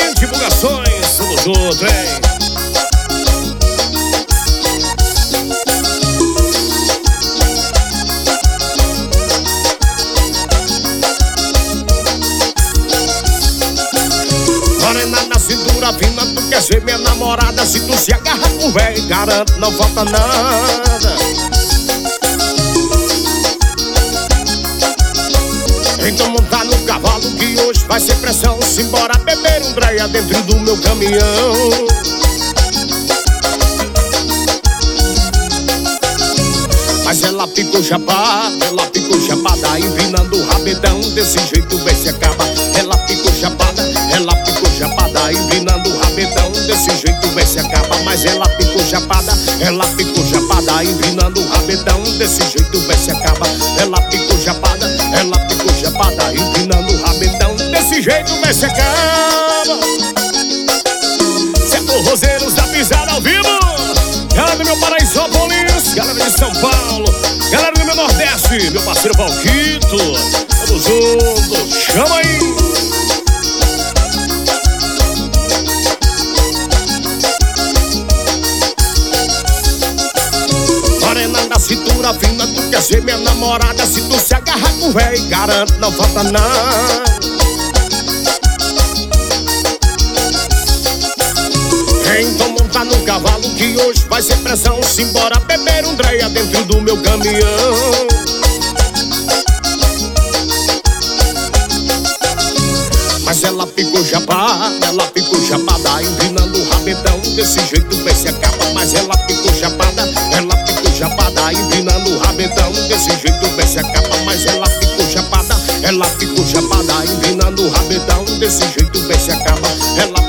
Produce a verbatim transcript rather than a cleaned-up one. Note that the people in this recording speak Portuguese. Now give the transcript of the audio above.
Divulgações, tamo junto, hein? Morena na cintura fina, tu quer ser minha namorada. Se tu se agarra com véi, garanto, não falta nada. Então montar no cavalo que hoje vai ser pressão. Simbora beber um dreia dentro do meu caminhão. Mas ela ficou chapada, ela ficou chapada, empinando o rabetão, desse jeito vê se acaba. Ela ficou chapada, ela ficou chapada, empinando o rabetão, desse jeito vê se acaba. Mas ela ficou chapada, ela ficou chapada, empinando o rabetão, desse jeito vê se acaba. Ela ficou chapada, ela ficou chapada, empinando o rabetão, desse jeito vê se acaba. Certo, Roseiros da Pisada ao vivo. Galera do meu Paraisópolis, galera de São Paulo, galera do meu Nordeste, meu parceiro Valquito, tamo junto, chama aí! Morena na cintura fina, tu quer ser minha namorada. Se tu se agarrar com véi, garanto, não falta nada. Então monta no cavalo que hoje vai ser pressão. Simbora beber um dreia dentro do meu caminhão. Mas ela ficou chapada, ela ficou chapada, empinando o rabetão, desse jeito vê se acaba. Mas ela ficou chapada, ela ficou chapada, empinando o rabetão, desse jeito vê se acaba. Mas ela ficou chapada, ela ficou chapada, empinando o rabetão, desse jeito vê se acaba. Ela